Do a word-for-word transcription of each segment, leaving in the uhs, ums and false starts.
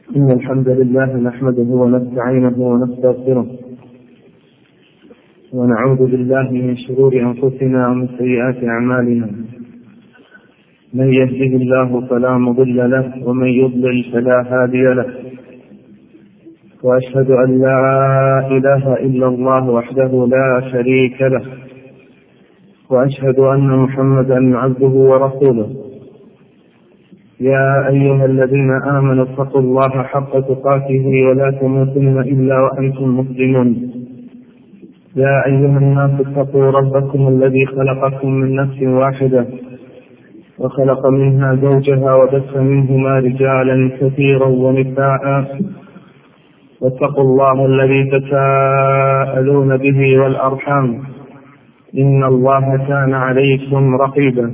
إن الحمد لله نحمده ونستعينه ونستغفره ونعوذ بالله من شرور أنفسنا ومن سيئات أعمالنا. من يهده الله فلا مضل له ومن يضلل فلا هادي له، وأشهد أن لا إله إلا الله وحده لا شريك له، وأشهد أن محمدا عبده ورسوله. يا أيها الذين آمنوا اتقوا الله حق تقاته ولا تموتن إلا وأنتم مسلمون. يا أيها الناس اتقوا ربكم الذي خلقكم من نفس واحدة وخلق منها زوجها وبث منهما رجالا كثيرا ونساء، واتقوا الله الذي تساءلون به والأرحام إن الله كان عليكم رقيبا.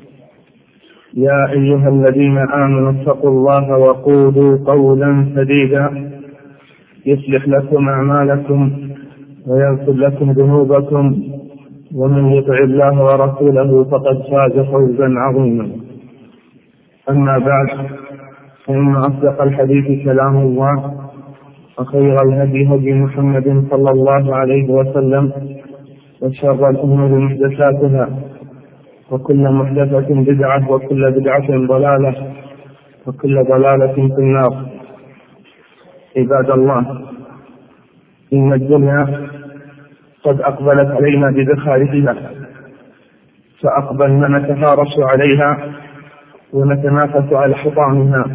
يا أيها الذين آمنوا اتقوا الله وقولوا قولا سديدا يصلح لكم أعمالكم ويغفر لكم ذنوبكم، ومن يطع الله ورسوله فقد فاز فوزا عظيما. أما بعد، فإن أصدق الحديث كلام الله، وخير الهدي هدي محمد صلى الله عليه وسلم، وشر الأمور محدثاتها، وكل محدثة بدعة، وكل بدعة ضلالة، وكل ضلالة في النار. عباد الله، إن الدنيا قد أقبلت علينا بزخارفها، فأقبلنا نتهارش عليها ونتنافس على حطامها،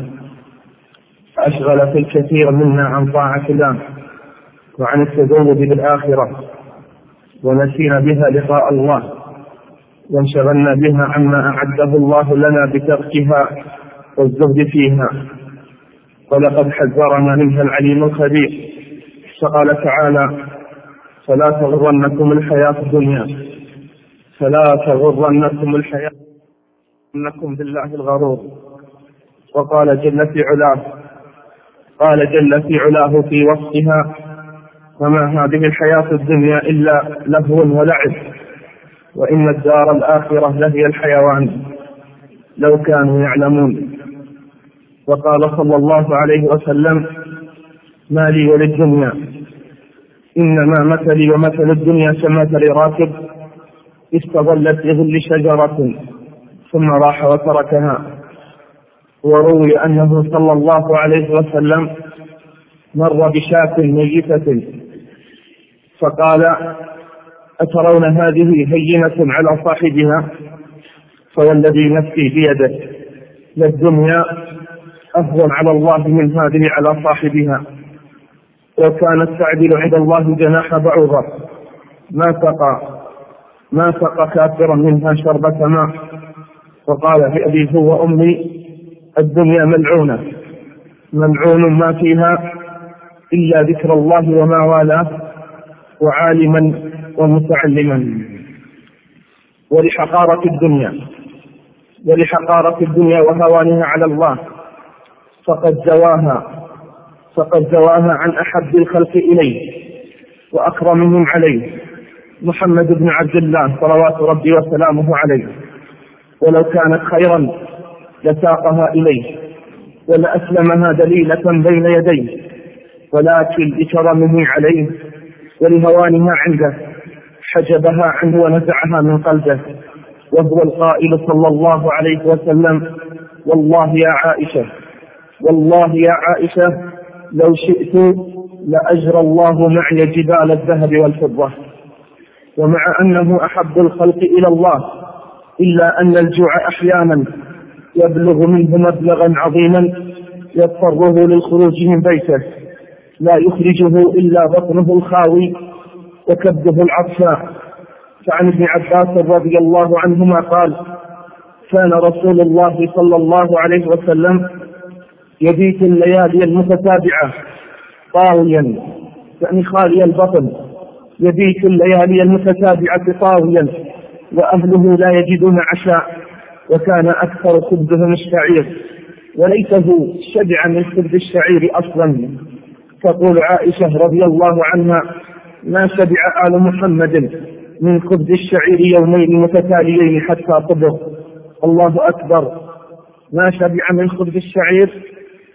فأشغلت الكثير منا عن طاعة الله وعن التزود بالآخرة، ونسينا بها لقاء الله، وانشغلنا بها عما أعده الله لنا بتركها والزهد فيها. ولقد حذرنا منها العليم الخبير، فقال تعالى: فلا تغرنكم الحياة الدنيا فلا تغرنكم الحياة إنكم بالله الغرور. وقال جل في علاه قال جل في علاه في وصفها: وما هذه الحياة الدنيا إلا لهو ولعب، وإن الدار الآخرة لهي الحيوان لو كانوا يعلمون. وقال صلى الله عليه وسلم: ما لي وللدنيا إنما مثلي ومثل الدنيا كمثل راكب استظلت بظل شجرة ثم راح وتركها. وروي أنه صلى الله عليه وسلم مر بشاة ميتة فقال: أترون هذه هينة على صاحبها؟ فوالذي نفسي بيده للدنيا أهون على الله من هذه على صاحبها، وكانت تعدل عند الله جناح بعوضة ما سقى ما سقى كافرا منها شربة ماء. وقال بأبي هو أمي: الدنيا ملعونة ملعون ما فيها إلا ذكر الله وما والاه، وعالما ومتعلما. ولحقارة الدنيا ولحقارة الدنيا وهوانها على الله فقد زواها فقد زواها عن أحب الخلق إليه وأكرمهم عليه محمد بن عبد الله صلوات ربي وسلامه عليه. ولو كانت خيرا لساقها إليه ولأسلمها دليلة بين يديه، ولكن لكرمه عليه ولهوانها عنده حجبها عنه ونزعها من قلبه. وهو القائل صلى الله عليه وسلم: والله يا عائشة والله يا عائشة لو شئت لأجرى الله معي جبال الذهب والفضة. ومع أنه أحب الخلق إلى الله، إلا أن الجوع أحيانا يبلغ منه مبلغا عظيما يضطره للخروج من بيته، لا يخرجه إلا بطنه الخاوي وكبده العطشاء. فعن ابن عباس رضي الله عنهما قال: كان رسول الله صلى الله عليه وسلم يبيت الليالي المتتابعة طاويا، يعني خالي البطن، يبيت الليالي المتتابعة طاويا وأهله لا يجدون عشاء، وكان أكثر خبزهم الشعير وليته شبع من خبز الشعير أصلا. تقول عائشة رضي الله عنها: ما شبع آل محمد من خبز الشعير يومين متتاليين حتى طبخ. الله أكبر! ما شبع من خبز الشعير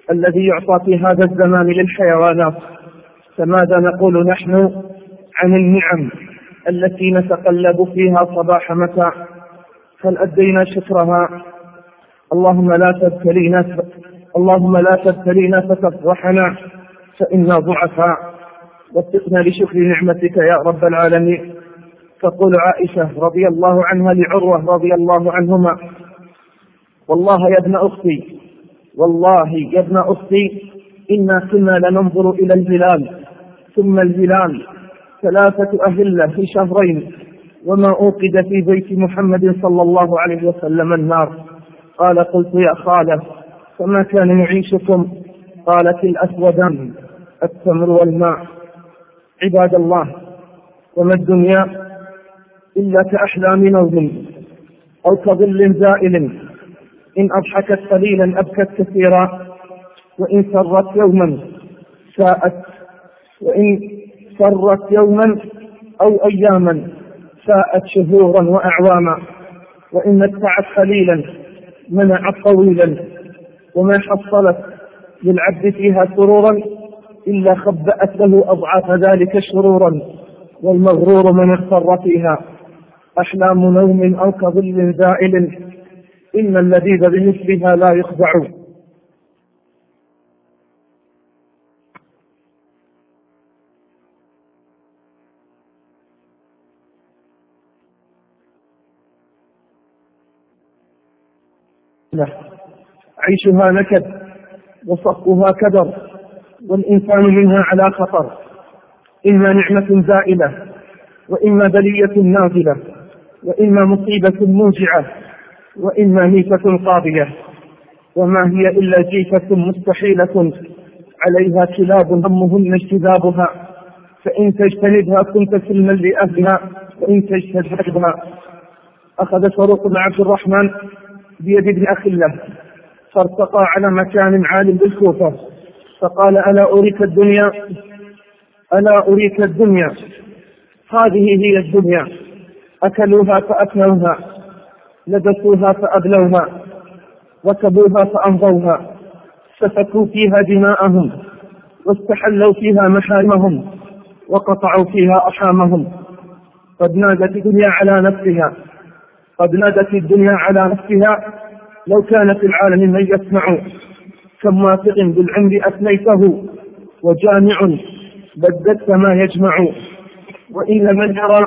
الذي يعطى في هذا الزمان للحيوانات، فماذا نقول نحن عن النعم التي نتقلب فيها صباح مساء؟ هل أدينا شكرها؟ اللهم لا تبتلينا اللهم لا تبتلينا فتفضحنا فإنا ضعفاء، وفقنا لشكر نعمتك يا رب العالمين. تقول عائشة رضي الله عنها لعروة رضي الله عنهما: والله يا ابن أختي والله يا ابن أختي إنا كنا لننظر إلى الهلال ثم الهلال ثلاثة أهلة في شهرين وما أوقد في بيت محمد صلى الله عليه وسلم النار. قال: قلت يا خالة فما كان يعيشكم؟ قالت: الأسودان التمر والماء. عباد الله، وما الدنيا إلا كأحلام نوم أو كظل زائل، إن أضحكت قليلا أبكت كثيرا، وإن سرت يوما ساءت وإن سرت يوما أو أياما ساءت شهورا وأعواما، وإن متعت قليلا منعت طويلا، وما حصلت للعبد فيها سرورا إلا خبأت له أضعاف ذلك شرورا، والمغرور من اغتر فيها. أحلام نوم أو كظل زائل، إن اللذيذ بمثلها لا يخدع. عيشها نكد وصفها كدر، والإنسان منها على خطر، إما نعمة زائلة وإما بلية نازلة، وإما مصيبة موجعة وإما ميتة قاضية، وما هي إلا جيفة مستحيلة عليها كلاب همهن اجتذابها، فإن تجتنبها كنت سلما لأهلها وإن تجتنبها. أخذ شروق بن عبد الرحمن بيد ابن أخي له فارتقى على مكان عال بالكوفة، فقال: ألا أريك الدنيا ألا أريك الدنيا هذه هي الدنيا، أكلوها فأكلوها، لبسوها فأبلوها، ركبوها فأمضوها، سفكوا فيها دماءهم، واستحلوا فيها محارمهم، وقطعوا فيها أرحامهم. قد نادت الدنيا على نفسها قد نادت الدنيا على نفسها لو كان في العالم من يسمع، كم واثق بالعمر أثنيته، وجامع بددت ما يجمع، وإن من يرى.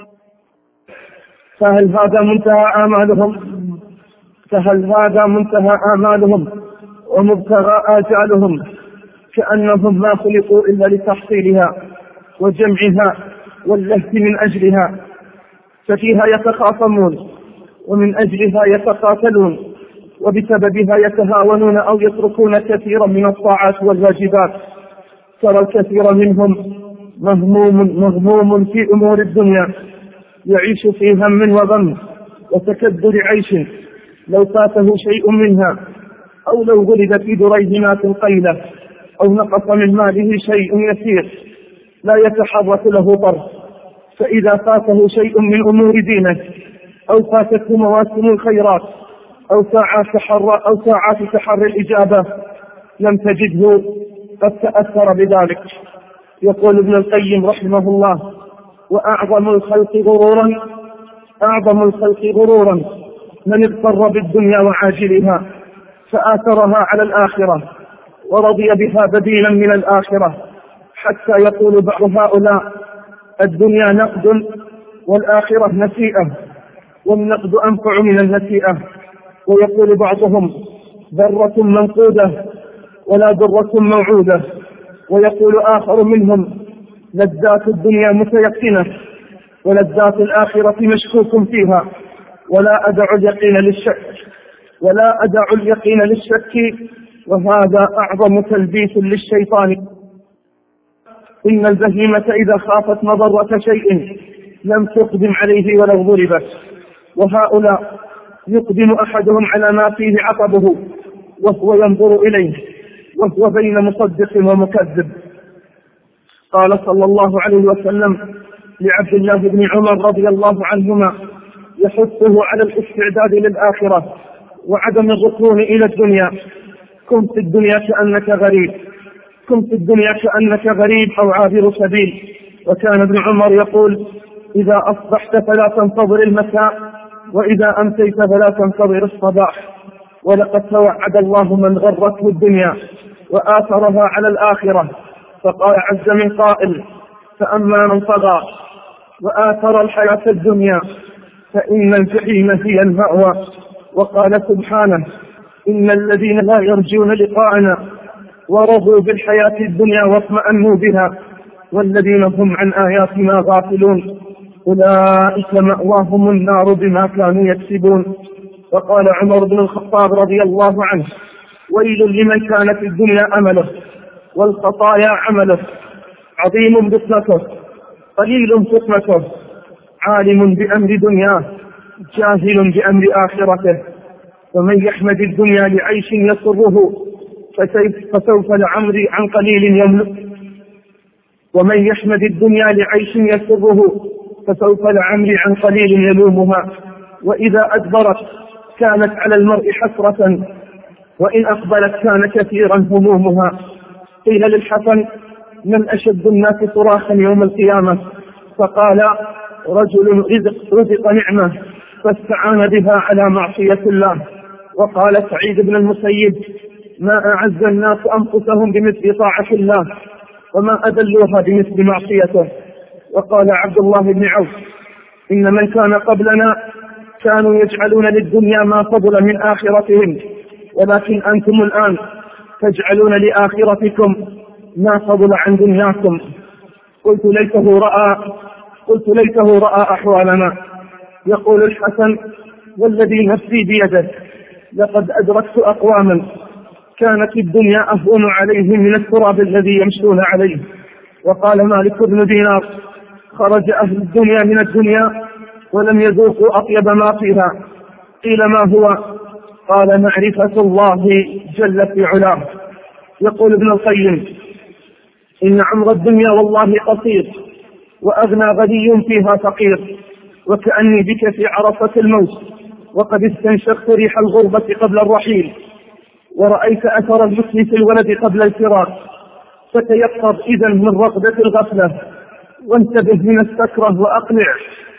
فهل هذا منتهى آمالهم فهل هذا منتهى آمالهم ومبتغى آجالهم، كأنهم ما خلقوا إلا لتحصيلها وجمعها واللهث من أجلها، ففيها يتخاصمون ومن أجلها يتقاتلون، وبسببها يتهاونون أو يتركون كثيرا من الطاعات والواجبات. ترى الكثير منهم مهموم مغموم في أمور الدنيا، يعيش في هم وغم وتكدر عيش، لو فاته شيء منها أو لو غلب في دريهمات قيلة أو نقص من ماله شيء يسير لا يتحرك له طرف، فإذا فاته شيء من أمور دينه أو فاتته مواسم الخيرات أو ساعات تحرى أو ساعات تحري الإجابة لم تجده قد تأثر بذلك. يقول ابن القيم رحمه الله: وأعظم الخلق غرورا أعظم الخلق غرورا من اغتر بالدنيا وعاجلها فآثرها على الآخرة ورضي بها بديلا من الآخرة، حتى يقول بعض هؤلاء: الدنيا نقد والآخرة نسيئة، والنقد أنفع من النسيئة. ويقول بعضهم: ذرة منقودة ولا ذرة موعودة. ويقول آخر منهم: لذات الدنيا متيقنة ولذات الآخرة مشكوك فيها، ولا أدع اليقين للشك ولا أدع اليقين للشك وهذا أعظم تلبيس للشيطان. إن البهيمة إذا خافت مضرة شيء لم تقدم عليه ولو ضربت، وهؤلاء يقدم أحدهم على ما فيه عقبه وهو ينظر إليه وهو بين مصدق ومكذب. قال صلى الله عليه وسلم لعبد الله بن عمر رضي الله عنهما يحثه على الاستعداد للآخرة وعدم الركون إلى الدنيا: كن في الدنيا كأنك غريب كن في الدنيا كأنك غريب أو عابر سبيل. وكان ابن عمر يقول: إذا أصبحت فلا تنتظر المساء، وإذا أمسيت فلا تنتظر الصباح. ولقد توعد الله من غرته الدنيا وآثرها على الآخرة، فقال عز من قائل: فأما من طغى وآثر الحياة الدنيا فإن الجحيم هي المأوى. وقال سبحانه: إن الذين لا يرجون لقاءنا ورضوا بالحياة الدنيا واطمأنوا بها والذين هم عن آياتنا غافلون أولئك مأواهم النار بما كانوا يكسبون. وقال عمر بن الخطاب رضي الله عنه: ويل لمن كانت الدنيا أمله والخطايا عمله، عظيم بطنته قليل فطنته، عالم بأمر دنياه جاهل بأمر آخرته. ومن يحمد الدنيا لعيش يسره فسوف لعمري عن قليل يملك ومن يحمد الدنيا لعيش يسره فسوف لعمري عن قليل يلومها. وإذا أدبرت كانت على المرء حسرة، وإن أقبلت كان كثيرا همومها. قيل للحسن: من أشد الناس صراخا يوم القيامة؟ فقال: رجل رزق, رزق نعمة فاستعان بها على معصية الله. وقال سعيد بن المسيب: ما أعز الناس أنفسهم بمثل طاعة الله، وما أذلوها بمثل معصيته. وقال عبد الله بن عوف: إن من كان قبلنا كانوا يجعلون للدنيا ما فضل من آخرتهم، ولكن أنتم الآن تجعلون لآخرتكم ما فضل عن دنياكم. قلت ليته رأى قلت ليته رأى أحوالنا. يقول الحسن: والذي نفسي بيده لقد أدركت أقواما كانت الدنيا أهون عليهم من التراب الذي يمشون عليه. وقال مالك بن دينار: خرج أهل الدنيا من الدنيا ولم يذوقوا أطيب ما فيها. قيل: ما هو؟ قال: معرفة الله جل في علاه. يقول ابن القيم: إن عمر الدنيا والله قصير، وأغنى غني فيها فقير، وكأني بك في عرصة الموت وقد استنشقت ريح الغربة قبل الرحيل، ورأيت أثر المثل في الولد قبل الفراق. فتيقظ إذن من رقدة الغفلة، وانتبه من السكرة، وأقلع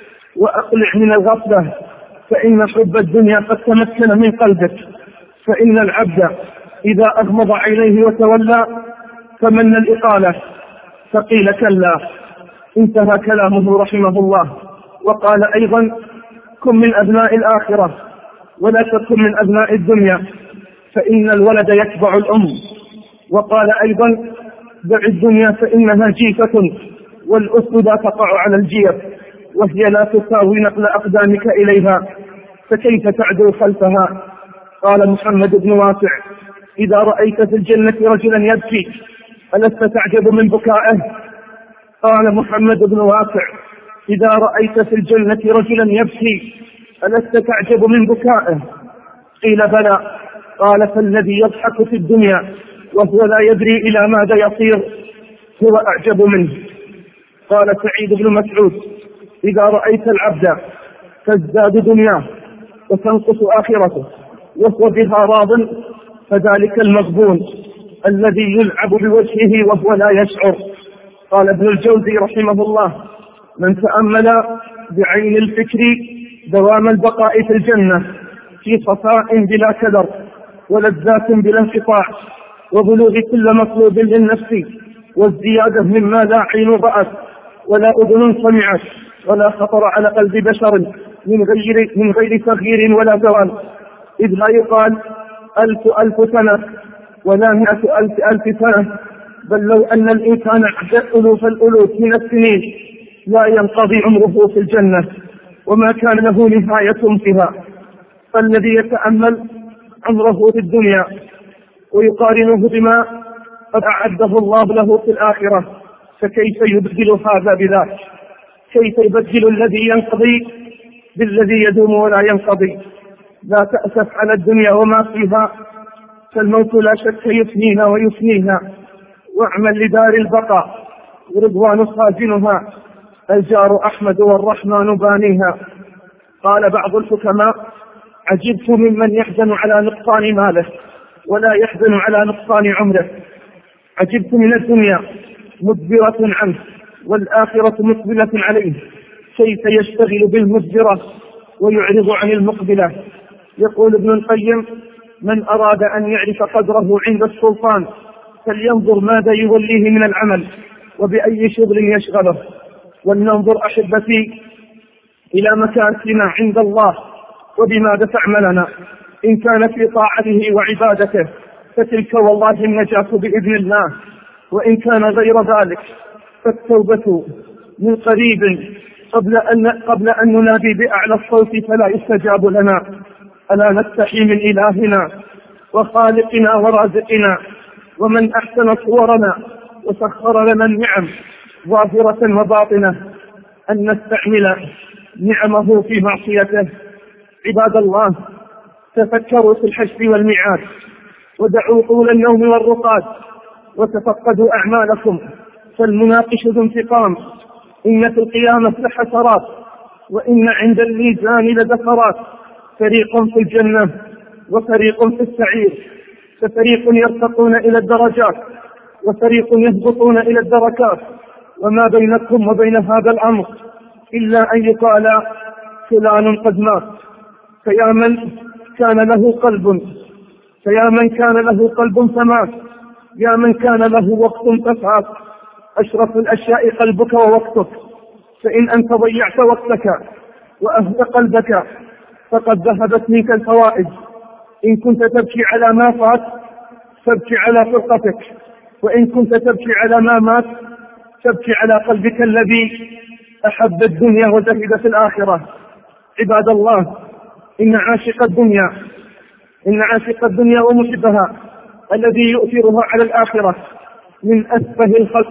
وأقلع من الغفلة، فإن حب الدنيا قد تمكن من قلبك. فإن العبد إذا أغمض عينيه وتولى فمن الإقالة، فقيل: كلا. انتهى كلامه رحمه الله. وقال أيضا: كن من أبناء الآخرة ولا تكن من أبناء الدنيا، فإن الولد يتبع الأم. وقال أيضا: دع الدنيا فإنها جيفة، والأسد لا تقع على الجيف، وهي لا تساوي نقل أقدامك إليها، فكيف تعدو خلفها. قال محمد بن واسع: إذا رأيت في الجنة رجلا يبكي ألست تعجب من بكائه؟ قال محمد بن واسع: إذا رأيت في الجنة رجلا يبكي ألست تعجب من بكائه؟ قيل: بلى. قال: فالذي يضحك في الدنيا وهو لا يدري إلى ماذا يصير هو أعجب منه. قال سعيد بن مسعود: إذا رأيت العبد تزداد دنياه وتنقص آخرته وهو بها راض فذلك المغبون الذي يلعب بوجهه وهو لا يشعر. قال ابن الجوزي رحمه الله: من تأمل بعين الفكر دوام البقاء في الجنة في صفاء بلا كدر ولذات بلا انقطاع، وبلوغ كل مطلوب للنفس، والزيادة مما لا عين رأت ولا أذن سمعت ولا خطر على قلب بشر من غير, من غير تغيير ولا زوال، إذ لا يقال ألف ألف سنة ولا مئة ألف ألف سنة، بل لو أن الإنسان عدد ألوف الألوف من السنين لا ينقضي عمره في الجنة وما كان له نهاية فيها. فالذي يتأمل عمره في الدنيا ويقارنه بما قد أعده الله له في الآخرة فكيف يبدل هذا بذاك؟ كيف يبدل الذي ينقضي بالذي يدوم ولا ينقضي؟ لا تأسف على الدنيا وما فيها، فالموت لا شك يفنينا ويفنيها، واعمل لدار البقاء ورضوان خازنها، الجار أحمد والرحمن بانيها. قال بعض الحكماء: عجبت ممن يحزن على نقصان ماله ولا يحزن على نقصان عمره. عجبت من الدنيا مدبرة عنه والآخرة مقبلة عليه، كيف يشتغل بالمدبرة ويعرض عن المقبلة. يقول ابن القيم: من أراد أن يعرف قدره عند السلطان فلينظر ماذا يوليه من العمل وبأي شغل يشغله. ولننظر أحبتي إلى مكاسبنا عند الله وبماذا تعملنا. إن كان في طاعته وعبادته فتلك والله النجاة بإذن الله، وإن كان غير ذلك فالتوبة من قريب قبل أن, قبل أن ننادي بأعلى الصوت فلا يستجاب لنا. ألا نستحي من إلهنا وخالقنا ورازقنا ومن أحسن صورنا وسخر لنا النعم ظاهرة وباطنة أن نستعمل نعمه في معصيته. عباد الله، تفكروا في الحشر والميعاد ودعوا طول النوم والرقاد وتفقدوا أعمالكم فالمناقش ذو انتقام. إن في القيامة لحسرات وإن عند الميزان لذكرات. فريق في الجنة وفريق في السعير، ففريق يرتقون إلى الدرجات وفريق يهبطون إلى الدركات. وما بينكم وبين هذا الأمر إلا أن يقال فلان قد مات. فيا من كان له قلب فيا من كان له قلب فمات، يا من كان له وقت ففات. أشرف الأشياء قلبك ووقتك، فإن أنت ضيعت وقتك وأهدى قلبك فقد ذهبت منك الفوائد. إن كنت تبكي على ما فات فابكي على فرقتك، وإن كنت تبكي على ما مات تبكي على قلبك الذي أحب الدنيا وزهد في الآخرة. عباد الله، إن عاشق الدنيا إن عاشق الدنيا ومحبها الذي يؤثرها على الآخرة من أسفه الخلق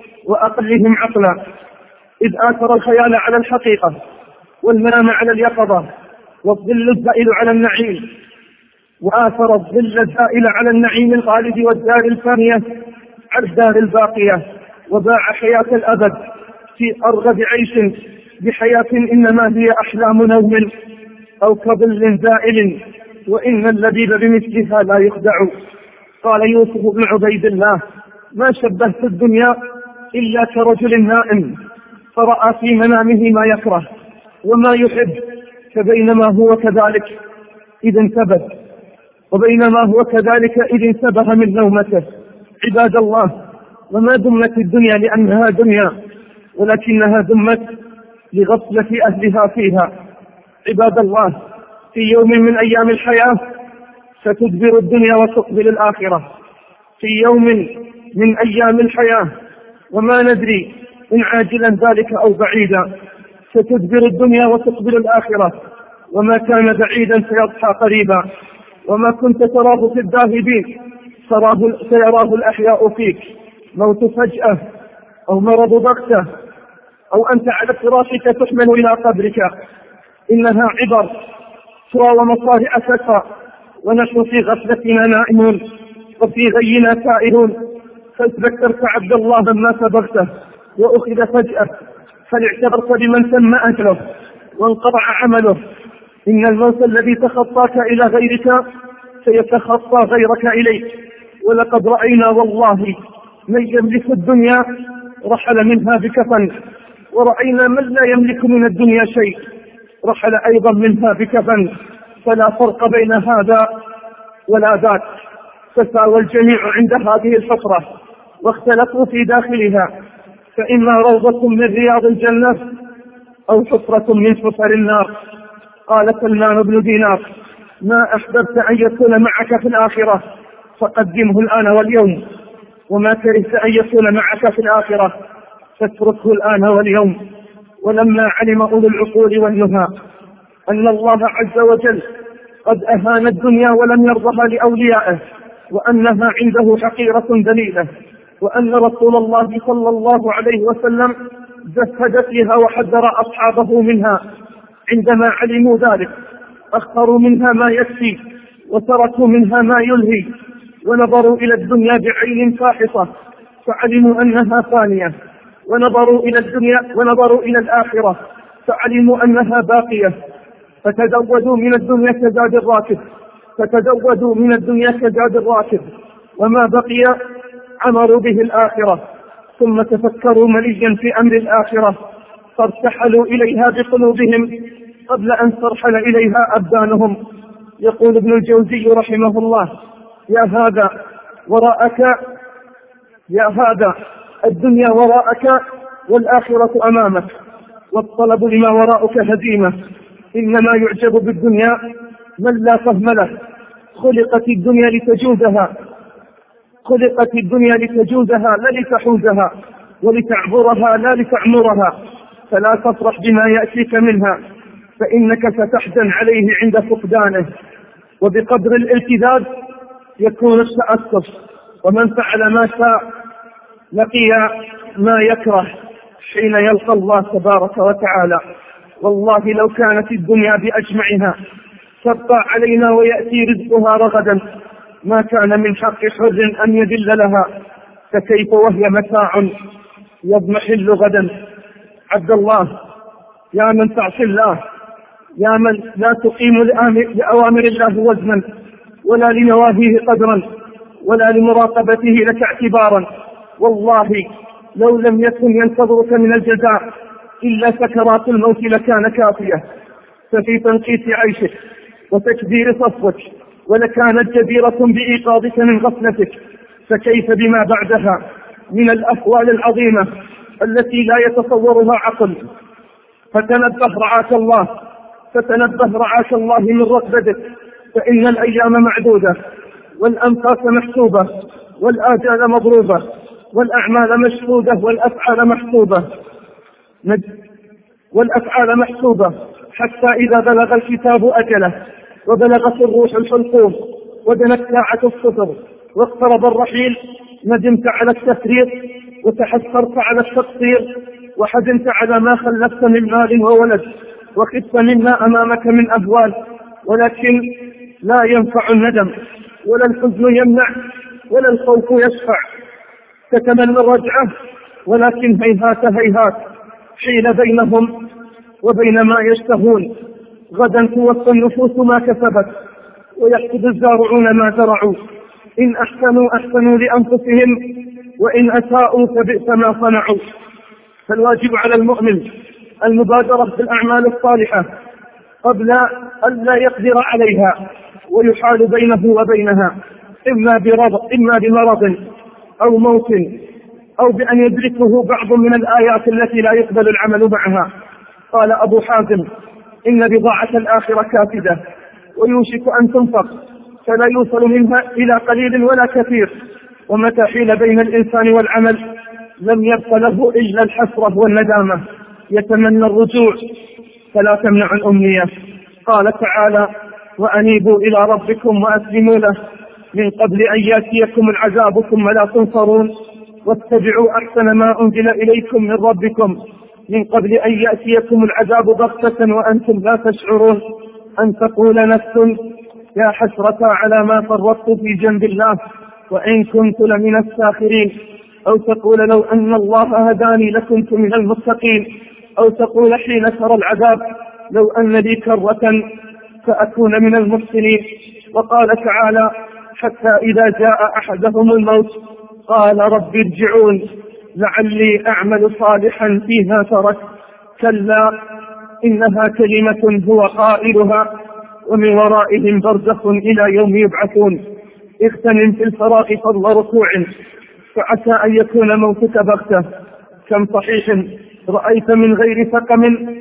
وأقلهم عقلا، إذ آثر الخيال على الحقيقة والمنام على اليقظة والظل الزائل على النعيم وآثر الظل الزائل على النعيم الخالد والدار الفانية على الدار الباقية، وباع حياة الأبد في أرغب عيش بحياة إنما هي أحلام نوم أو كظل زائل، وإن اللبيب بمثلها لا يخدع. قال يوسف بن عبيد الله: ما شبهت الدنيا إلا كرجل نائم فرأى في منامه ما يكره وما يحب، فبينما هو كذلك إذ انتبه وبينما هو كذلك إذ انتبه من نومته. عباد الله، وما دمت الدنيا لأنها دنيا، ولكنها دمت لغفلة أهلها فيها. عباد الله، في يوم من أيام الحياة ستدبر الدنيا وتقبل الآخرة. في يوم من أيام الحياة وما ندري إن عاجلا ذلك أو بعيدا ستدبر الدنيا وتقبل الآخرة، وما كان بعيدا سيضحى قريبا، وما كنت تراه في الذاهبين سيراه الأحياء فيك. موت فجأة أو مرض بغتة أو أنت على فراشك تحمل إلى قبرك، إنها عبر ترى ومصارع تكفى، ونحن في غفلتنا نائمون وفي غينا سائرون. فاذكرت عبد الله لما سبغته وأخذ فجأة، فاعتبرت بمن تم أجله وانقطع عمله. إن الموت الذي تخطاك إلى غيرك سيتخطى غيرك إليك. ولقد رأينا والله من يملك الدنيا رحل منها بكفن، ورأينا من لا يملك من الدنيا شيء رحل أيضا منها بكفن. فلا فرق بين هذا ولا ذاك، فساوى الجميع عند هذه الحفرة واختلفوا في داخلها، فإما روضة من رياض الجنة أو حفرة من حفر النار. قال سلمان بن دينار: ما أحببت أن يكون معك في الآخرة فقدمه الآن واليوم، وما كرهت أن يكون معك في الآخرة فاتركه الآن واليوم. ولما علم أولو العقول والنهى أن الله عز وجل قد أهان الدنيا ولم يرضها لأوليائه، وأنها عنده حقيرة دليلة، وأن رسول الله صلى الله عليه وسلم زهد فيها وحذر أصحابه منها، عندما علموا ذلك أخروا منها ما يكفي وتركوا منها ما يلهي، ونظروا إلى الدنيا بعين فاحصة فعلموا أنها فانية، ونظروا إلى الدنيا ونظروا إلى الآخرة فعلموا أنها باقية، فتزودوا من الدنيا كزاد الراكب فتزودوا من الدنيا كزاد الراكب، وما بقي عمروا به الآخرة، ثم تفكروا مليا في أمر الآخرة فارتحلوا إليها بقلوبهم قبل أن ترحل إليها أبدانهم. يقول ابن الجوزي رحمه الله: يا هذا وراءك يا هذا الدنيا وراءك والآخرة أمامك، والطلب لما وراءك هزيمة. إنما يعجب بالدنيا من لا فهم له. خلقت الدنيا لتجوزها خلقت الدنيا لتجوزها لا لتحوزها، ولتعبرها لا لتعمرها. فلا تفرح بما يأتيك منها، فإنك ستحزن عليه عند فقدانه. وبقدر الالتذاذ يكون التأسف، ومن فعل ما شاء لقي ما يكره حين يلقى الله تبارك وتعالى. والله لو كانت الدنيا بأجمعها تبقى علينا ويأتي رزقها رغدا ما كان من حق حر أن يذل لها، فكيف وهي متاع يضمحل غدا. عبد الله، يا من تعصي الله، يا من لا تقيم لأوامر الله وزنا ولا لنواهيه قدرا ولا لمراقبته لك اعتبارا، والله لو لم يكن ينتظرك من الجزاء إلا سكرات الموت لكان كافية. ففي تنقيص عيشك وتكبير صفوك ولكانت جديرة بإيقاظك من غفلتك، فكيف بما بعدها من الأحوال العظيمة التي لا يتصورها عقل. فتنبه رعاك الله فتنبه رعاك الله من رقبتك، فإن الأيام معدودة والأنفاس محسوبة والآجال مضروبة والأعمال مشهودة والأفعال محسوبة والأفعال محسوبة حتى إذا بلغ الكتاب أجله وبلغت الروح الحلقوم ودنت ساعة الصفر واقترب الرحيل، ندمت على التفريط وتحسرت على التقصير وحزنت على ما خلفت من مال وولد وخفت مما أمامك من أهوال، ولكن لا ينفع الندم ولا الحزن يمنع ولا الخوف يشفع. تتمنى الرجعة ولكن هيهات هيهات حيل بينهم وبين ما يشتهون. غدا توفى النفوس ما كسبت ويحسد الزارعون ما زرعوا. إن أحسنوا أحسنوا لأنفسهم وإن أساءوا فبئس ما صنعوا. فالواجب على المؤمن المبادرة بالأعمال الصالحة قبل أن لا يقدر عليها ويحال بينه وبينها، إما برض إما بمرض أو موت أو بأن يدركه بعض من الآيات التي لا يقبل العمل معها. قال أبو حازم: إن بضاعة الآخرة كافدة ويوشك أن تنفق، فلا يوصل منها إلى قليل ولا كثير، ومتى حيل بين الإنسان والعمل لم يبق له إلا الحسرة والندامة، يتمنى الرجوع فلا تمنع الأمنية. قال تعالى: وأنيبوا إلى ربكم وأسلموا له من قبل أن يأتيكم العذاب ثم لا تنصرون، واتبعوا أحسن ما أنزل إليكم من ربكم من قبل أن يأتيكم العذاب بغتة وأنتم لا تشعرون. أن تقول نفس يا حسرة على ما فرطت في جنب الله وإن كنت لمن الساخرين، أو تقول لو أن الله هداني لكنت من المتقين، أو تقول حين ترى العذاب لو أن لي كرة فأكون من المحسنين. وقال تعالى: حتى إذا جاء أحدهم الموت قال رب ارجعون لعلي أعمل صالحا فيها ترك، كلا إنها كلمة هو قائلها ومن ورائهم برزخ إلى يوم يبعثون. اغتنم في الفراغ فضل ركوع فعسى أن يكون موتك بغتة. كم صحيح رأيت من غير سقم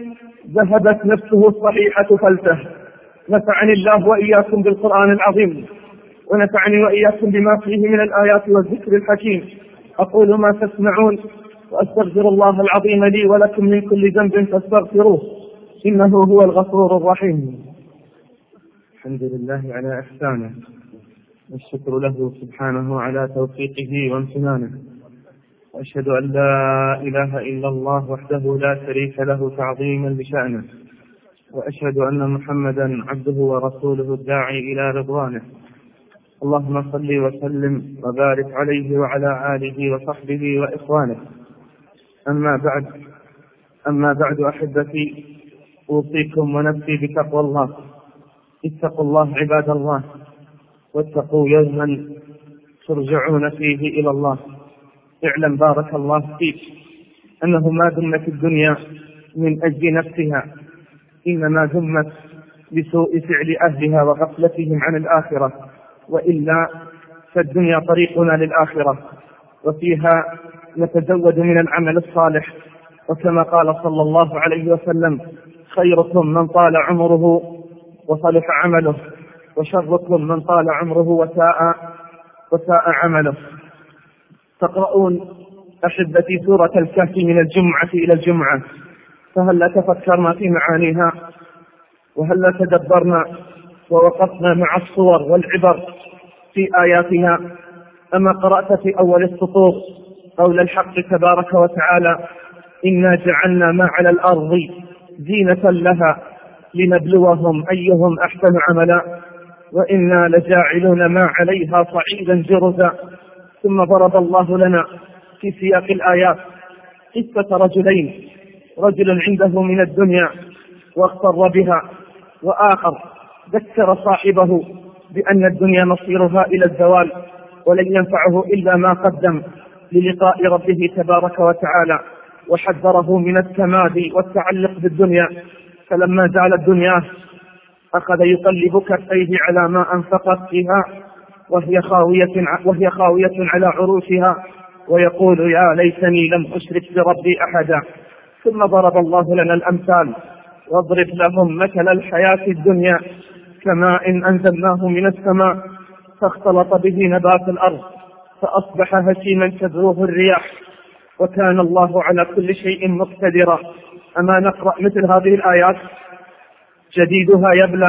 ذهبت نفسه الصحيحة فلته. نفعني الله وإياكم بالقرآن العظيم، ونفعني وإياكم بما فيه من الآيات والذكر الحكيم. أقول ما تسمعون وأستغفر الله العظيم لي ولكم من كل ذنب فاستغفروه إنه هو الغفور الرحيم. الحمد لله على إحسانه، والشكر له سبحانه على توفيقه وامتنانه، وأشهد أن لا إله إلا الله وحده لا شريك له تعظيما لشأنه، وأشهد أن محمدا عبده ورسوله الداعي إلى رضوانه. اللهم صل وسلم وبارك عليه وعلى آله وصحبه وإخوانه. أما بعد أما بعد أحبتي، أوصيكم ونفسي بتقوى الله. اتقوا الله عباد الله، واتقوا يوما ترجعون فيه إلى الله. اعلم بارك الله فيك أنه ما ذمت الدنيا من أجل نفسها، إنما ذمت بسوء فعل أهلها وغفلتهم عن الآخرة، وإلا فالدنيا طريقنا للآخرة، وفيها نتزود من العمل الصالح. وكما قال صلى الله عليه وسلم: خيركم من طال عمره وصلح عمله، وشركم من طال عمره وساء وساء عمله. تقرؤون أحبتي سورة الكهف من الجمعة إلى الجمعة، فهل تفكرنا في معانيها؟ وهل تدبرنا ووقفنا مع الصور والعبر في آياتها؟ أما قرأت في أول السطور قول الحق تبارك وتعالى: إنا جعلنا ما على الأرض زينة لها لنبلوهم أيهم أحسن عملا وإنا لجاعلون ما عليها صعيدا جرزا. ثم ضرب الله لنا في سياق الآيات قصة رجلين: رجل عنده من الدنيا واغتر بها، وآخر ذكر صاحبه بأن الدنيا مصيرها إلى الزوال ولن ينفعه إلا ما قدم للقاء ربه تبارك وتعالى، وحذره من التمادي والتعلق بالدنيا. فلما زال الدنيا أخذ يقلب كفيه على ما أنفقت فيها وهي خاوية, وهي خاوية على عروشها، ويقول: يا ليتني لم أشرك بربي أحدا. ثم ضرب الله لنا الأمثال: واضرب لهم مثل الحياة الدنيا كماء إن أنزلناه من السماء فاختلط به نبات الأرض فأصبح هشيما تذروه الرياح وكان الله على كل شيء مقتدرا. أما نقرأ مثل هذه الآيات: جديدها يبلى،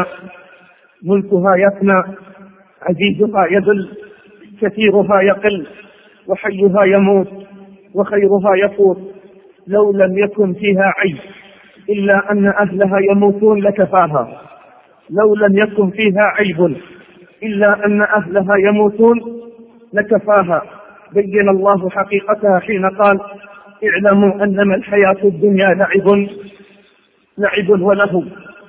ملكها يفنى، عزيزها يذل، كثيرها يقل، وحيها يموت، وخيرها يفوت. لو لم يكن فيها عيب إلا أن أهلها يموتون لكفاها. لو لم يكن فيها عيب إلا أن أهلها يموتون لكفاها. بين الله حقيقتها حين قال: اعلموا أنما الحياة الدنيا لعب لعب وله.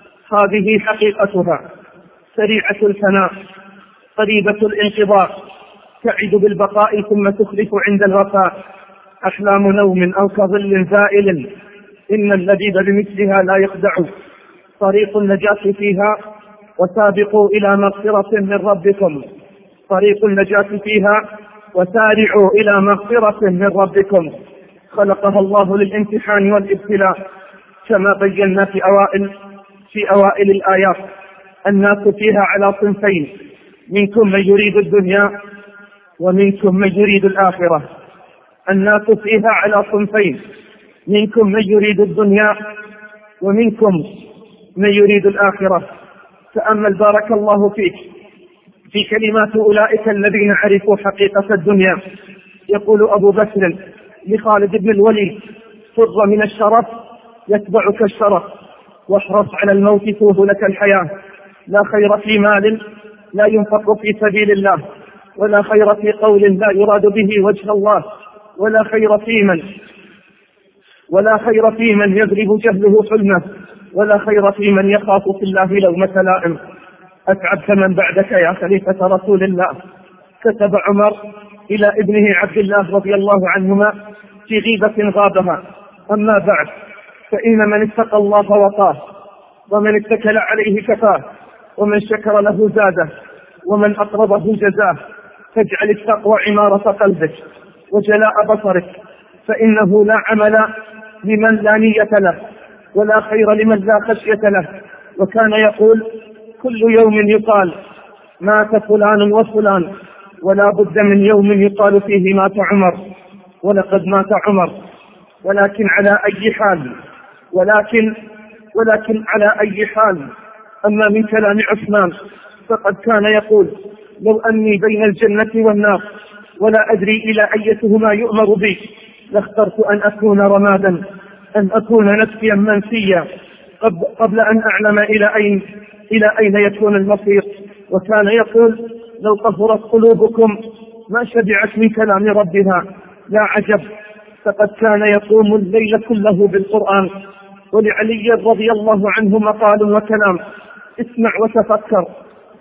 هذه حقيقتها، سريعة الفناء، قريبة الانقضاء، تعد بالبقاء ثم تخلف عند الوفاء. أحلام نوم أو كظل زائل إن اللبيب بمثلها لا يخدع. طريق النجاة فيها وسابقوا إلى مغفرة من ربكم. طريق النجاة فيها وسارعوا إلى مغفرة من ربكم. خلقها الله للامتحان والابتلاء كما بينا في أوائل في أوائل الآيات. الناس فيها على صنفين: منكم من يريد الدنيا ومنكم من يريد الآخرة. الناس فيها على صنفين: منكم من يريد الدنيا ومنكم من يريد الآخرة. تأمل بارك الله فيك في كلمات أولئك الذين عرفوا حقيقة الدنيا. يقول أبو بكر لخالد بن الوليد: فر من الشرف يتبعك الشرف، واحرص على الموت توه لك الحياة. لا خير في مال لا ينفق في سبيل الله، ولا خير في قول لا يراد به وجه الله، ولا خير في من ولا خير في من يضرب جهله حلمه، ولا خير في من يخاف في الله لومة لائم. أتعبت من بعدك يا خليفة رسول الله. كتب عمر إلى ابنه عبد الله رضي الله عنهما في غيبة غابها: أما بعد، فإن من اتقى الله وقاه، ومن اتكل عليه كفاه، ومن شكر له زاده، ومن أقرضه جزاه. فاجعل التقوى عمارة قلبك وجلاء بصرك، فإنه لا عمل لمن لا نية له، ولا خير لمن لا خشية له. وكان يقول: كل يوم يقال مات فلان وفلان، ولا بد من يوم يقال فيه مات عمر. ولقد مات عمر، ولكن على أي حال ولكن ولكن على أي حال. أما من كلام عثمان فقد كان يقول: لو أني بين الجنة والنار ولا أدري إلى أيتهما يؤمر بي لاخترت أن أكون رمادا، أن أكون نسيا منسيا قبل أن أعلم إلى أين إلى أين يكون المصير. وكان يقول: لو طهرت قلوبكم ما شبعت من كلام ربها. لا عجب، فقد كان يقوم الليل كله بالقرآن. ولعلي رضي الله عنه مقال وكلام: اسمع وتفكر،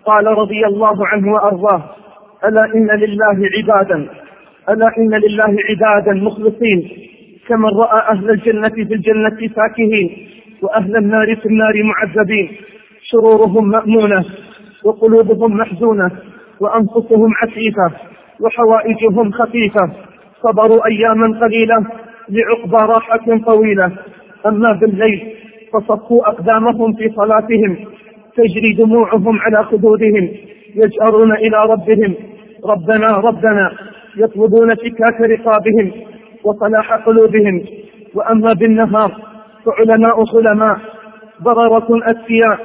قال رضي الله عنه وأرضاه: ألا إن لله عبادا ألا إن لله عبادا مخلصين، كمن رأى أهل الجنة في الجنة فاكهين وأهل النار في النار معذبين، شرورهم مأمونة وقلوبهم محزونة وأنفسهم عفيفة وحوائجهم خفيفة، صبروا أياما قليلة لعقبى راحة طويلة. أما بالليل فصفوا أقدامهم في صلاتهم، تجري دموعهم على خدودهم، يجأرون إلى ربهم: ربنا ربنا، يطلبون فكاك رقابهم وصلاح قلوبهم. وأما بالنهار فعلماء خلماء بررة أذكياء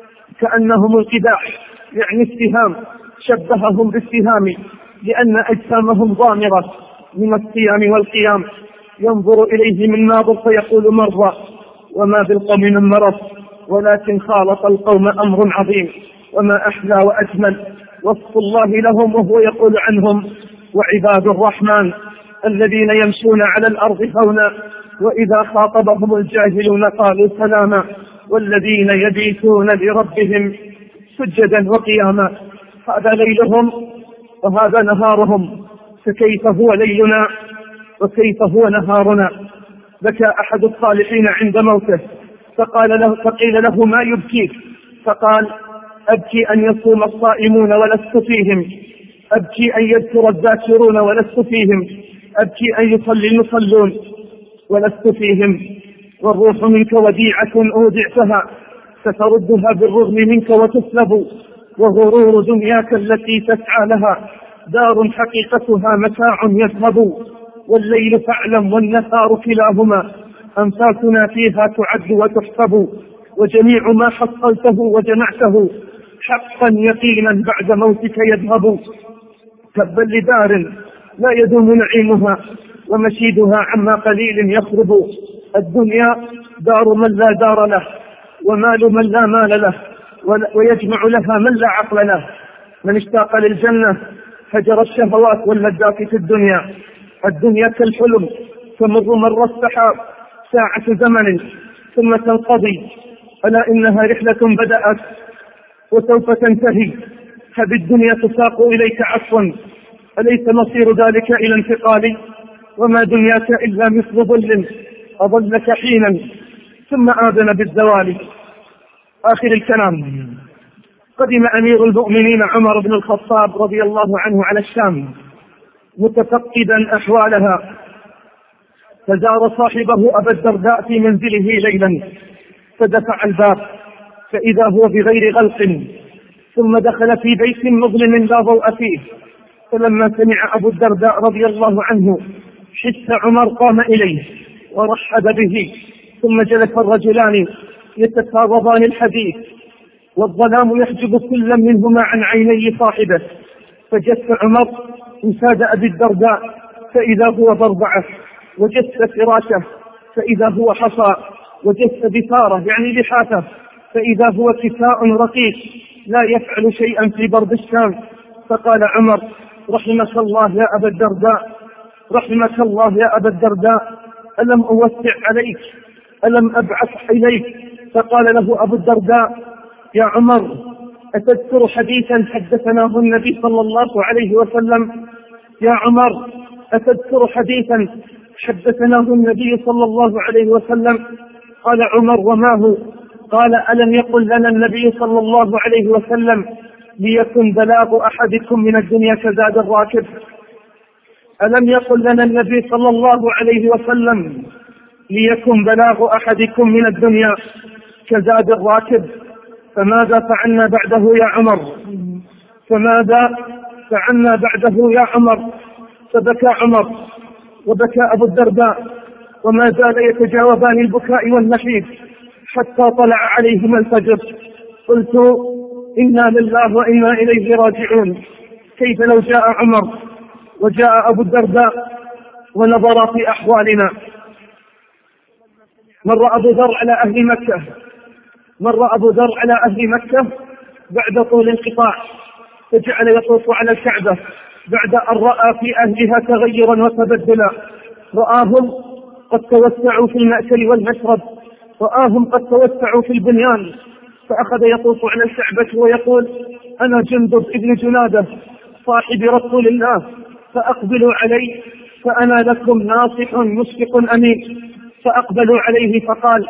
كأنهم القداح، يعني السهام، شبههم بالسهام لأن أجسامهم ضامرة من الصيام والقيام، ينظر إليه من ناظر فيقول مرضى، وما بالقوم من مرض، ولكن خالط القوم أمر عظيم. وما أحلى وأجمل وصف الله لهم وهو يقول عنهم: وعباد الرحمن الذين يمشون على الأرض هونا وإذا خاطبهم الجاهلون قالوا سلاما، والذين يبيتون لربهم سجدا وقياما. هذا ليلهم وهذا نهارهم، فكيف هو ليلنا وكيف هو نهارنا؟ بكى أحد الصالحين عند موته فقال له فقيل له: ما يبكيك؟ فقال: أبكي أن يصوم الصائمون ولست فيهم، أبكي أن يذكر الذاكرون ولست فيهم، أبكي أن يصلي المصلون ولست فيهم. والروح منك وديعة أودعتها ستردها بالرغم منك وتسلب، وغرور دنياك التي تسعى لها دار حقيقتها متاع يذهب. والليل فاعلم والنهار كلاهما أنفاسنا فيها تعد وتحسب، وجميع ما حصلته وجمعته حقا يقينا بعد موتك يذهب. تبا لدار لا يدوم نعيمها ومشيدها عما قليل يخرب. الدنيا دار من لا دار له ومال من لا مال له، ويجمع لها من لا عقل له. من اشتاق للجنة هجر الشهوات واللذات في الدنيا. الدنيا كالحلم تمر مر السحاب ساعة زمن ثم تنقضي، ألا إنها رحلة بدأت وسوف تنتهي. هذه الدنيا تساق إليك عفوا، أليس مصير ذلك إلى انتقال؟ وما دنياك إلا مثل ظل أظلك حينا ثم آذن بالزوال. آخر الكلام: قدم أمير المؤمنين عمر بن الخطاب رضي الله عنه على الشام متفقدا أحوالها، فزار صاحبه أبا الدرداء في منزله ليلا، فدفع الباب فإذا هو بغير غلق، ثم دخل في بيت مظلم لا ضوء فيه. فلما سمع أبو الدرداء رضي الله عنه حس عمر قام إليه ورحب به، ثم جلس الرجلان يتفاوضان الحديث والظلام يحجب كل منهما عن عيني صاحبه. فجس عمر انساد أبي الدرداء فإذا هو ضربعه، وجس فراشه فإذا هو حصى، وجس بثاره يعني لحافه فإذا هو كساء رقيق لا يفعل شيئا في برد الشام. فقال عمر: رحمك الله يا أبا الدرداء، رحمك الله يا أبا الدرداء، ألم أوسع عليك؟ ألم أبعث إليك؟ فقال له أبو الدرداء: يا عمر، أتذكر حديثا حدثناه النبي صلى الله عليه وسلم؟ يا عمر، أتذكر حديثا حدثناه النبي صلى الله عليه وسلم؟ قال عمر: وما هو؟ قال: ألم يقل لنا النبي صلى الله عليه وسلم: ليكن بلاغ أحدكم من الدنيا كزاد الراكب؟ ألم يقل لنا النبي صلى الله عليه وسلم: ليكن بلاغ أحدكم من الدنيا كزاد الراكب؟ فماذا فعلنا بعده يا عمر؟ فماذا فعلنا بعده يا عمر؟ فبكى عمر وبكى أبو الدرداء، وما زال يتجاوبان البكاء والنحيب حتى طلع عليهما الفجر. قلت: إنا لله وإنا إليه راجعون. كيف لو جاء عمر وجاء أبو الدرداء ونظر في أحوالنا؟ مر أبو ذر على أهل مكة مر أبو ذر على أهل مكة بعد طول انقطاع، فجعل يطوف على الكعبة بعد أن رأى في أهلها تغيرا وتبدلا. رآهم قد توسعوا في المأكل والمشرب، رآهم قد توسعوا في البنيان، فأخذ يطوف على الكعبة ويقول: أنا جندب ابن جنادة صاحب رسول الله، فأقبلوا علي فأنا لكم ناصح مشفق أمين. فأقبلوا عليه فقال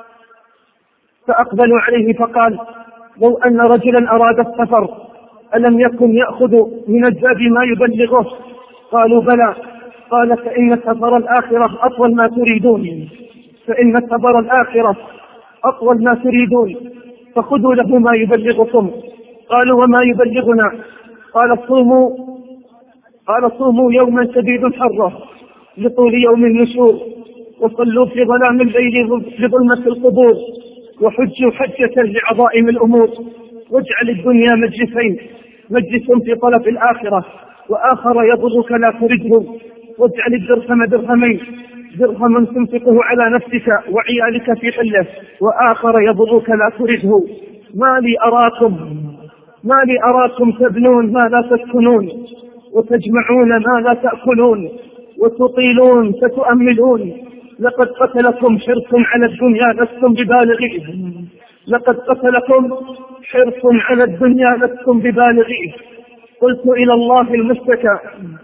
فأقبلوا عليه فقال لو أن رجلا أراد السفر ألم يكن يأخذ من الزاد ما يبلغه؟ قالوا بلى. قال فإن سفر الآخرة أطول ما تريدون فإن سفر الآخرة أطول ما تريدون فخذوا له ما يبلغكم. قالوا وما يبلغنا؟ قال صوموا قال صوموا يوما شديد حره لطول يوم النشور، وصلوا في ظلام الليل لظلمة القبور، وحجوا حجة لعظائم الأمور، واجعل الدنيا مجلسين، مجلس في طلب الآخرة وآخر يضرك لا ترده، واجعل الدرهم درهمين، درهم تنفقه على نفسك وعيالك في حله وآخر يضرك لا ترده. ما لي أراكم ما لي أراكم تبنون ما لا تسكنون، وتجمعون ما لا تأكلون، وتطيلون فتؤملون. لقد قتلكم حرص على الدنيا لستم ببالغيه لقد قتلكم حرص على الدنيا لستم ببالغيه. قلت إلى الله المشتكى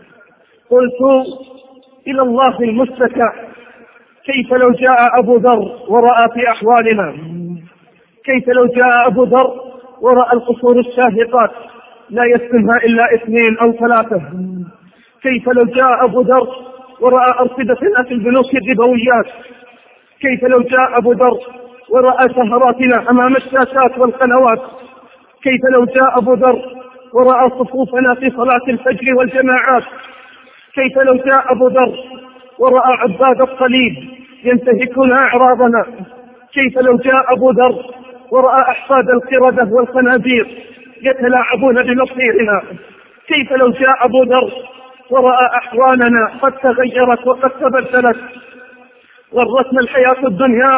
قلت إلى الله المشتكى كيف لو جاء أبو ذر ورأى في أحوالنا كيف لو جاء أبو ذر ورأى القصور الشاهقات لا يسكنها إلا اثنين أو ثلاثة؟ كيف لو جاء أبو ذر ورأى أرصدتنا في البنوك الربويات؟ كيف لو جاء أبو ذر ورأى سهراتنا أمام الشاشات والقنوات؟ كيف لو جاء أبو ذر ورأى صفوفنا في صلاة الفجر والجماعات؟ كيف لو جاء أبو ذر ورأى عباد الصليب ينتهكون أعراضنا؟ كيف لو جاء أبو ذر ورأى أحفاد القردة والخنازير يتلاعبون بمصيرنا؟ كيف لو جاء أبو ذر ورأى أحوالنا قد تغيرت وقد تبدلت؟ غرتنا الحياة الدنيا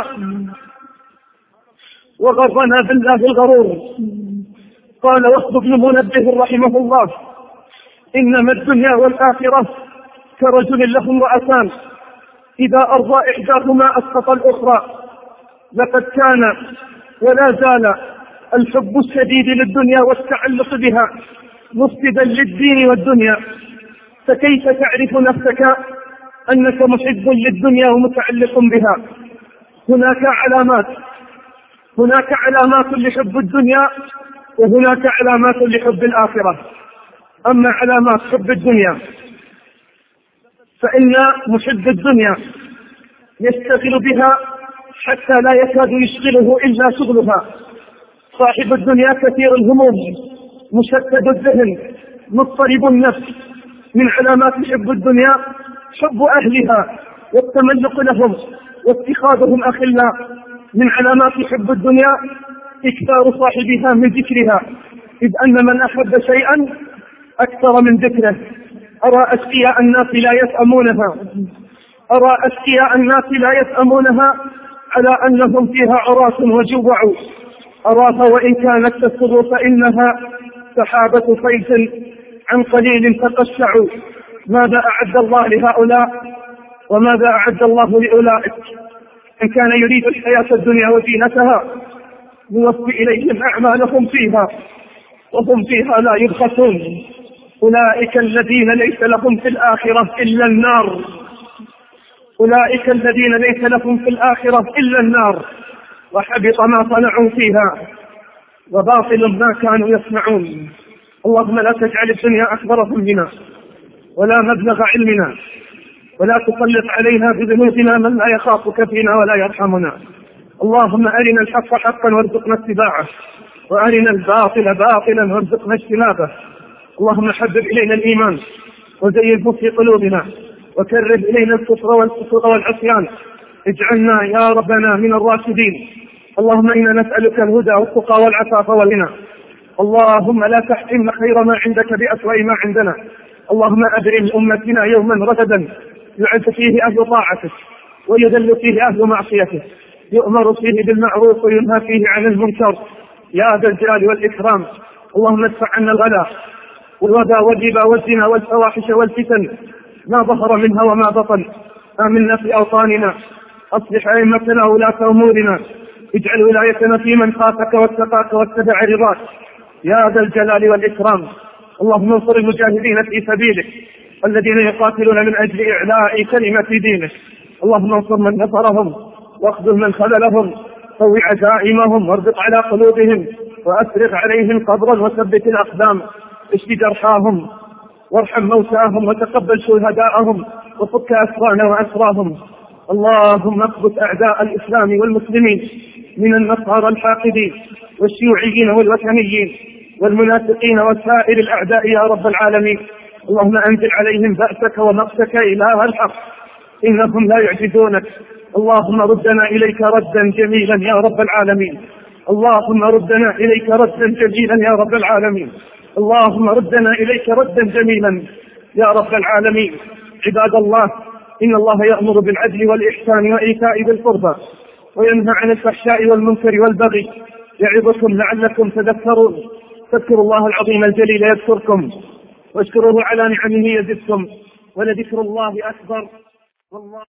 وغرنا بالله الغرور. قال وهب بن منبه رحمه الله إنما الدنيا والآخرة كرجل له امرأتان إذا أرضى إحداهما أسقط الأخرى. لقد كان ولا زال الحب الشديد للدنيا والتعلق بها مفسدا للدين والدنيا. فكيف تعرف نفسك أنك محب للدنيا ومتعلق بها؟ هناك علامات هناك علامات لحب الدنيا وهناك علامات لحب الآخرة. أما علامات حب الدنيا فإن محب الدنيا يشتغل بها حتى لا يكاد يشغله إلا شغلها. صاحب الدنيا كثير الهموم مشتت الذهن مضطرب النفس. من علامات حب الدنيا حب أهلها والتملق لهم واتخاذهم أخلاء. من علامات حب الدنيا إكثار صاحبها من ذكرها، إذ أن من أحب شيئا أكثر من ذكره. أرى أشقياء الناس لا يسأمونها أرى أشقياء الناس لا يسأمونها على أنهم فيها عراة وجوع. أراها وإن كانت تسر فإنها سحابة صيف عن قليل تقشع. ماذا أعد الله لهؤلاء وماذا أعد الله لأولئك؟ إن كان يريد الحياة الدنيا وزينتها يوفي إليهم أعمالهم فيها وهم فيها لا يبخسون. أولئك الذين ليس لهم في الآخرة إلا النار أولئك الذين ليس لهم في الآخرة إلا النار وحبط ما صنعوا فيها وباطل ما كانوا يصنعون. اللهم لا تجعل الدنيا أكبر همنا ولا مبلغ علمنا ولا تسلط علينا بذنوبنا من لا يخافك فينا ولا يرحمنا. اللهم أرنا الحق حقا وارزقنا اتباعه وأرنا الباطل باطلا وارزقنا اجتنابه. اللهم حبب إلينا الإيمان وزينه في قلوبنا وكرر إلينا الكفر والفسوق والعصيان. اجعلنا يا ربنا من الراشدين. اللهم إنا نسألك الهدى والتقى والعفاف والغنى. اللهم لا تحرمنا خير ما عندك بأسوأ ما عندنا. اللهم أبرم لأمتنا يوما رغدا يعز فيه أهل طاعتك ويذل فيه أهل معصيتك، يؤمر فيه بالمعروف وينهى فيه عن المنكر يا ذا الجلال والإكرام. اللهم ادفع عنا الغلا والوبا والربا والزنا والفواحش والفتن ما ظهر منها وما بطن. آمنا في أوطاننا، أصلح أئمتنا وولاة أمورنا، اجعل ولايتنا في من خافك واتقاك واتبع رضاك. يا ذا الجلال والإكرام. اللهم انصر المجاهدين في سبيلك الذين يقاتلون من أجل إعلاء كلمة دينك. اللهم انصر من نصرهم واخذل من خذلهم، قوي عزائمهم واربط على قلوبهم وأفرغ عليهم قبرا وثبت الأقدام، اشف جرحاهم وارحم موتاهم وتقبل شهداءهم وفك أسرانا وأسراهم. اللهم اثبت أعداء الإسلام والمسلمين من النصارى الحاقدين والشيوعيين والوثنيين والمنافقين وسائر الأعداء يا رب العالمين. اللهم أنزل عليهم بأسك ومقتك إله الحق، إنهم لا يعجزونك. اللهم ردنا إليك ردا جميلا يا رب العالمين. اللهم ردنا إليك ردا جميلا يا رب العالمين. اللهم ردنا إليك ردا جميلا يا رب العالمين. عباد الله، إن الله يأمر بالعدل والإحسان وإيتاء ذي القربى وينهى عن الفحشاء والمنكر والبغي، يعظكم لعلكم تذكرون. فاذكروا الله العظيم الجليل يذكركم، واشكروه على نعمه يزدكم، ولذكر الله أكبر والله